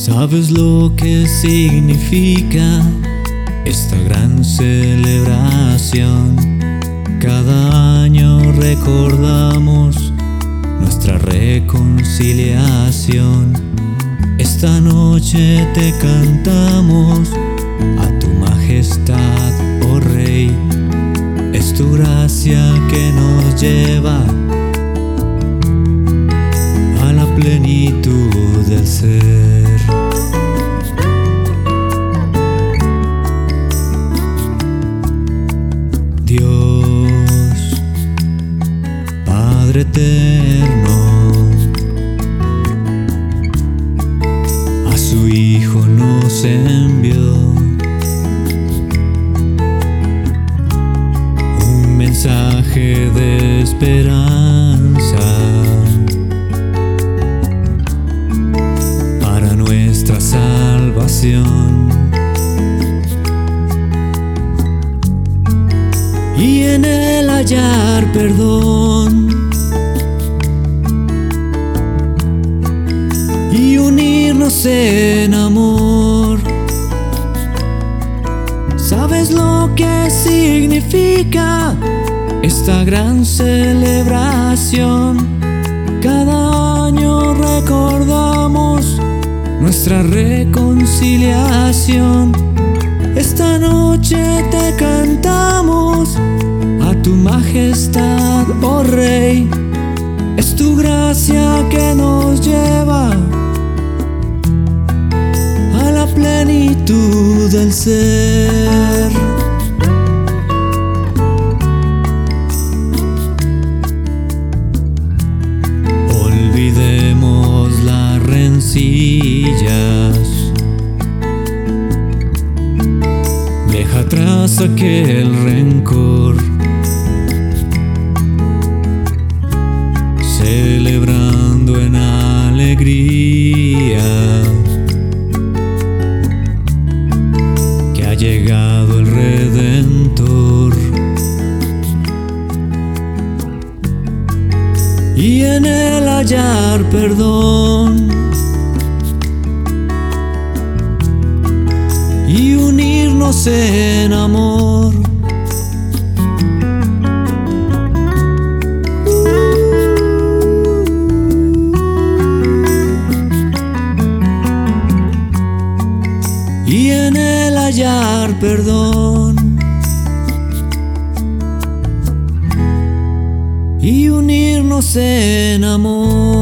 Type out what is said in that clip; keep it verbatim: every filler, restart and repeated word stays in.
¿Sabes lo que significa esta gran celebración? Cada año recordamos nuestra reconciliación. Esta noche te cantamos a tu majestad, oh Rey. Es tu gracia que nos lleva a la plenitud del ser. Dios, Padre eterno, a su Hijo nos envió un mensaje de esperanza para nuestra salvación. Y en él hallar perdón y unirnos en amor. ¿Sabes lo que significa esta gran celebración? Cada año recordamos nuestra reconciliación. Esta noche te cantamos a tu majestad, oh Rey. Es tu gracia que nos lleva a la plenitud del ser. Olvidemos las rencillas, deja atrás aquel rencor, celebrando en alegría que ha llegado el Redentor. Y en él hallar perdón y unirnos en amor. Y en él hallar perdón y unirnos en amor.